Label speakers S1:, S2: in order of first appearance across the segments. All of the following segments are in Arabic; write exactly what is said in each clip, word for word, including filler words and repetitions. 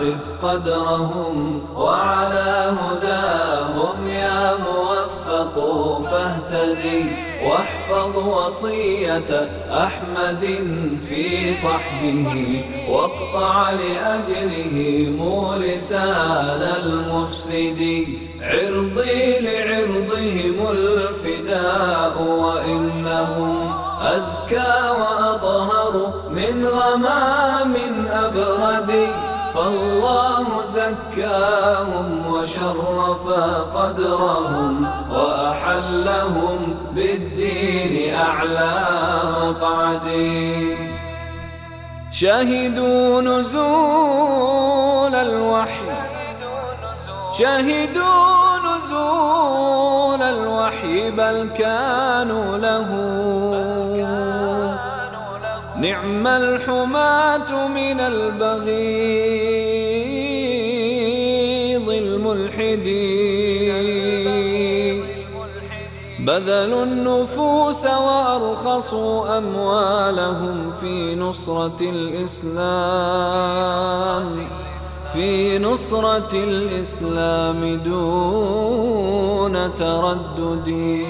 S1: فاعرف قدرهم وعلى هداهم يا موفق فاهتدي، واحفظ وصية أحمد في صحبه، واقطع لأجلهم لسان المفسد. عرضي لعرضهم الفداء، وإنهم أزكى وأطهر من غمام أبرد، فالله زكاهم وشرف قدرهم، وأحلهم بالدين أعلى مقعد. شهدوا نزول الوحي شهدوا نزول الوحي بل كانوا له نعم الحماة من البغيض الملحدين، بذلوا النفوس وأرخصوا أموالهم في نصرة الإسلام في نصرة الإسلام دون تردد.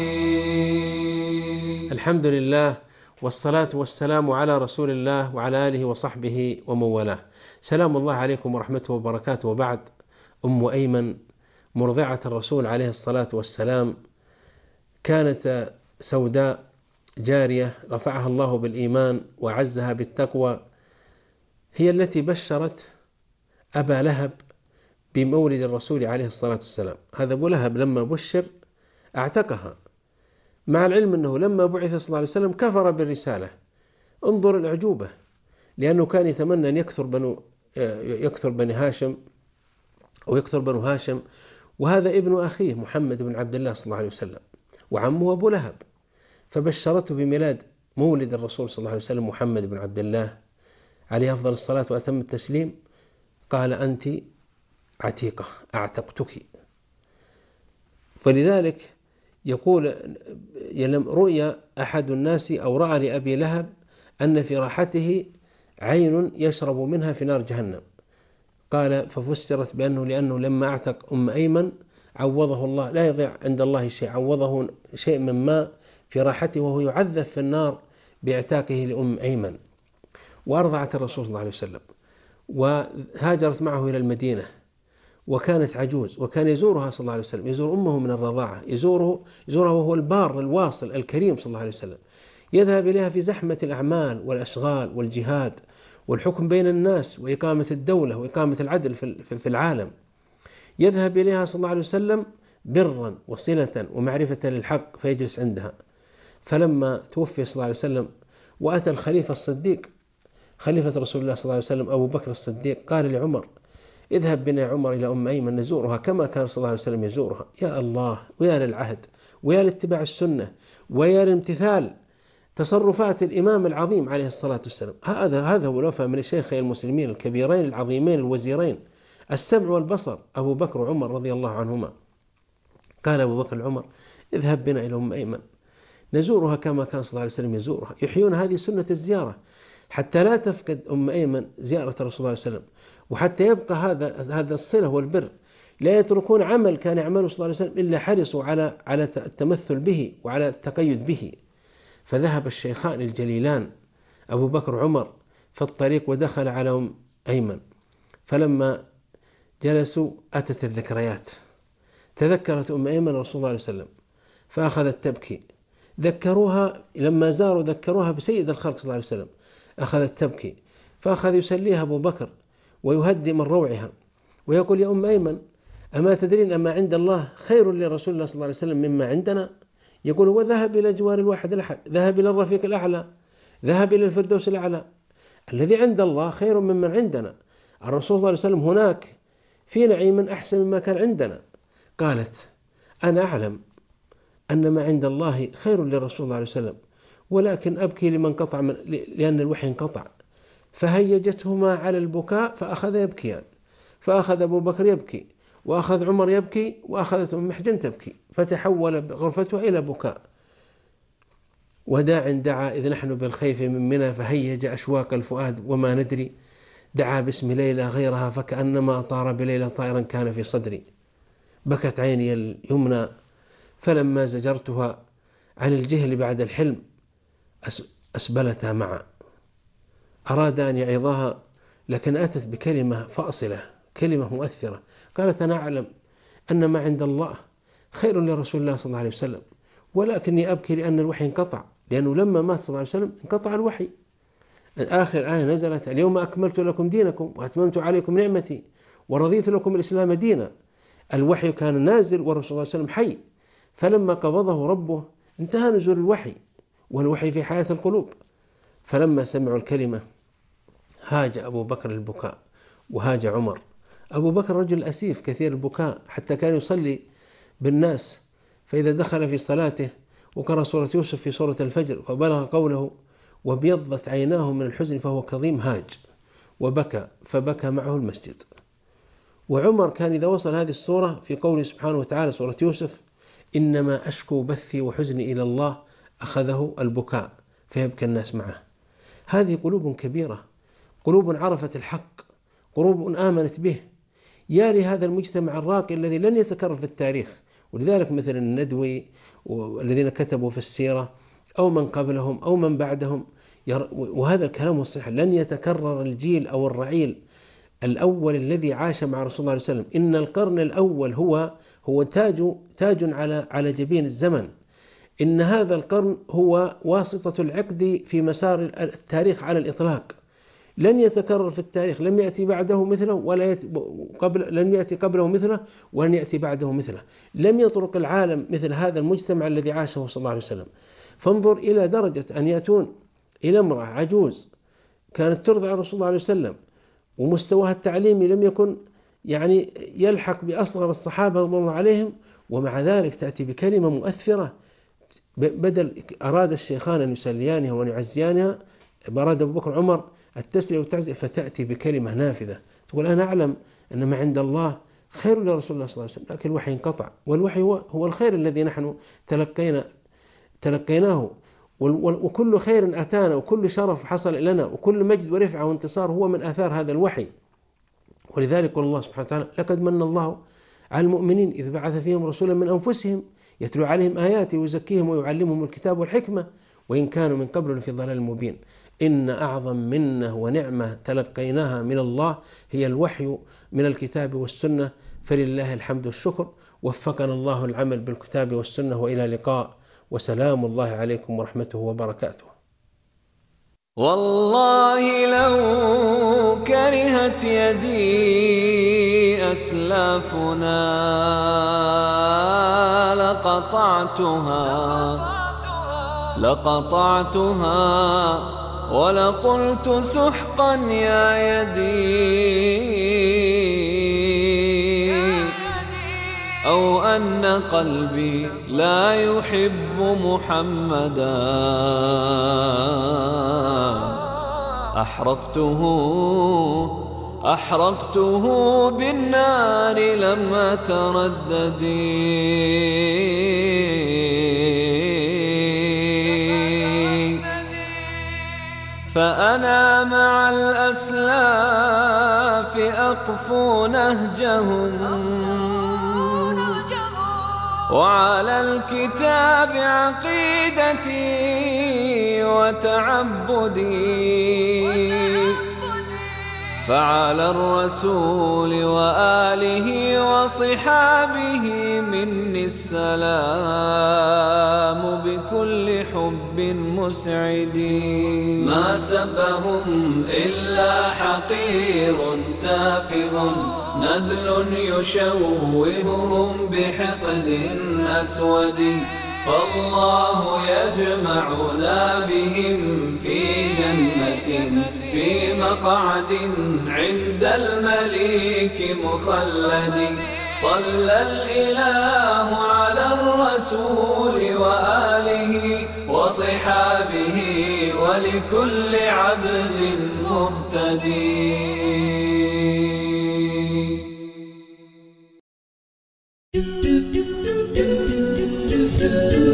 S2: الحمد لله والصلاة والسلام على رسول الله وعلى آله وصحبه ومن والاه. سلام الله عليكم ورحمته وبركاته. وبعد، أم أيمن مرضعة الرسول عليه الصلاة والسلام كانت سوداء جارية رفعها الله بالإيمان وعزها بالتقوى، هي التي بشرت أبا لهب بمولد الرسول عليه الصلاة والسلام. هذا أبو لهب لما بشر اعتقها، مع العلم أنه لما بعث صلى الله عليه وسلم كفر بالرسالة. انظر الأعجوبة، لأنه كان يتمنى أن يكثر بنو يكثر بني هاشم أو يكثر بنو هاشم، وهذا ابن أخيه محمد بن عبد الله صلى الله عليه وسلم وعمه أبو لهب، فبشرته بميلاد مولد الرسول صلى الله عليه وسلم محمد بن عبد الله عليه أفضل الصلاة وأتم التسليم. قال: أنت عتيقة، أعتقتك. فلذلك يقول: رؤيا أحد الناس أو رأى لأبي لهب أن في راحته عين يشرب منها في نار جهنم. قال: ففسرت بأنه لأنه لما أعتق أم أيمن عوضه الله، لا يضيع عند الله شيء، عوضه شيء من ماء في راحته وهو يعذب في النار باعتاقه لأم أيمن. وأرضعت الرسول صلى الله عليه وسلم، وهاجرت معه إلى المدينة، وكانت عجوز، وكان يزورها صلى الله عليه وسلم، يزور أمه من الرضاعة، يزوره يزورها وهو البار الواصل الكريم صلى الله عليه وسلم. يذهب إليها في زحمة الأعمال والأشغال والجهاد والحكم بين الناس وإقامة الدولة وإقامة العدل في العالم. يذهب إليها صلى الله عليه وسلم برا وصلة ومعرفة للحق، فيجلس عندها. فلما توفي صلى الله عليه وسلم وأتى الخليفة الصديق خليفة رسول الله صلى الله عليه وسلم أبو بكر الصديق، قال لعمر: اذهب بنا يا عمر إلى أم أيمن نزورها كما كان صلى الله عليه وسلم يزورها. يا الله، ويا للعهد، ويا لاتباع السنة، ويا لامتثال تصرفات الإمام العظيم عليه الصلاة والسلام. هذا هذا هو الوفاء من الشيخين المسلمين الكبيرين العظيمين الوزيرين السمع والبصر أبو بكر وعمر رضي الله عنهما. قال أبو بكر لعمر: اذهب بنا إلى أم أيمن نزورها كما كان صلى الله عليه وسلم يزورها. يحيون هذه سنة الزيارة حتى لا تفقد أم أيمن زيارة الرسول صلى الله عليه وسلم، وحتى يبقى هذا هذا الصلة والبر. لا يتركون عمل كان يعمله صلى الله عليه وسلم إلا حرصوا على على التمثل به وعلى التقيد به. فذهب الشيخان الجليلان أبو بكر وعمر في الطريق ودخل على أم أيمن، فلما جلسوا أتت الذكريات، تذكرت أم أيمن رسول الله عليه وسلم فأخذت تبكي. ذكروها لما زاروا ذكروها بسيد الخلق صلى الله عليه وسلم، أخذت تبكي، فأخذ يسليها أبو بكر ويهدي من روعها ويقول: يا أم أيمن، أما تدرين أما عند الله خير لرسول الله صلى الله عليه وسلم مما عندنا؟ يقول: وذهب إلى جوار الواحد الأحد، ذهب إلى الرفيق الأعلى، ذهب إلى الفردوس الأعلى. الذي عند الله خير ممن عندنا. الرسول صلى الله عليه وسلم هناك في نعيم أحسن مما كان عندنا. قالت: أنا أعلم أن ما عند الله خير للرسول صلى الله عليه وسلم، ولكن أبكي لمن قطع من لأن الوحي انقطع. فهيجتهما على البكاء فأخذ يبكيان، فأخذ أبو بكر يبكي، وأخذ عمر يبكي، وأخذت أم محجن تبكي، فتحول غرفتها إلى بكاء. وداع دعا إذ نحن بالخيف من منى، فهيج أشواق الفؤاد وما ندري. دعا باسم ليلى غيرها فكأنما طار بليلى طائرا كان في صدري. بكت عيني اليمنى فلما زجرتها عن الجهل بعد الحلم أسبلتها معا. أراد أن يعظها لكن أتت بكلمة فاصلة، كلمة مؤثرة. قالت: أنا أعلم أن ما عند الله خير لرسول الله صلى الله عليه وسلم، ولكني أبكي لأن الوحي انقطع، لأنه لما مات صلى الله عليه وسلم انقطع الوحي. آخر آية نزلت: اليوم أكملت لكم دينكم وأتممت عليكم نعمتي ورضيت لكم الإسلام دينا. الوحي كان نازل والرسول صلى الله عليه وسلم حي، فلما قبضه ربه انتهى نزول الوحي، والوحي في حياة القلوب. فلما سمعوا الكلمة هاج أبو بكر البكاء وهاج عمر. أبو بكر رجل أسيف كثير البكاء، حتى كان يصلي بالناس، فإذا دخل في صلاته وقرأ سورة يوسف في سورة الفجر فبلغ قوله وابيضت عيناه من الحزن فهو كظيم هاج وبكى، فبكى معه المسجد. وعمر كان إذا وصل هذه السورة في قوله سبحانه وتعالى سورة يوسف: إنما أشكو بثي وحزني إلى الله، أخذه البكاء فيبكى الناس معه. هذه قلوب كبيرة، قلوب عرفت الحق، قلوب آمنت به. يا لهذا المجتمع الراقي الذي لن يتكرر في التاريخ. ولذلك مثل الندوي والذين كتبوا في السيرة أو من قبلهم أو من بعدهم، وهذا الكلام الصحيح، لن يتكرر الجيل أو الرعيل الأول الذي عاش مع رسول الله صلى الله عليه وسلم. إن القرن الأول هو هو تاج تاج على على جبين الزمن. إن هذا القرن هو واسطة العقد في مسار التاريخ على الإطلاق، لن يتكرر في التاريخ، لم يأتي بعده مثله ولا يأتي قبل لم يأتي قبله مثله ولن يأتي بعده مثله. لم يطرق العالم مثل هذا المجتمع الذي عاشه صلى الله عليه وسلم. فانظر إلى درجة أن يأتون إلى امرأة عجوز كانت ترضع رسول الله عليه وسلم، ومستواها التعليمي لم يكن يعني يلحق بأصغر الصحابة رضي الله عليهم، ومع ذلك تأتي بكلمة مؤثرة. بدل أراد الشيخان أن يسليانها وأن يعزيانها، أراد أبو بكر عمر التسلية والتعزية، فتأتي بكلمة نافذة تقول: أنا أعلم أن ما عند الله خير لرسول الله صلى الله عليه وسلم، لكن الوحي انقطع، والوحي هو, هو الخير الذي نحن تلقينا تلقيناه، وكل خير أتانا وكل شرف حصل لنا وكل مجد ورفعة وانتصار هو من آثار هذا الوحي. ولذلك قال الله سبحانه وتعالى: لقد من الله على المؤمنين إذ بعث فيهم رسولا من أنفسهم يتلو عليهم آياته ويزكيهم ويعلمهم الكتاب والحكمة وإن كانوا من قبل في ضلال مبين. إن أعظم منة ونعمة تلقيناها من الله هي الوحي من الكتاب والسنة، فلله الحمد والشكر. وفقنا الله العمل بالكتاب والسنة، وإلى لقاء، وسلام الله عليكم ورحمته وبركاته.
S1: والله لو كرهت يدي أسلافنا لقطعتها لقطعتها ولقلت سحقا يا يدي، أو أن قلبي لا يحب محمدا أحرقته أحرقته بالنار لم أترددي. فأنا مع الأسلاف أقفو نهجهم، وعلى الكتاب عقيدتي وتعبدي، فعلى الرسول وآله وصحابه مني السلام بكل حب مسعد. ما سبهم إلا حقير تافه نذل يشوههم بحقد أسود، فالله يجمعنا بهم في جنة في مقعد عند المليك مخلد. صلى الإله على الرسول وآله وصحابه ولكل عبد مهتدي.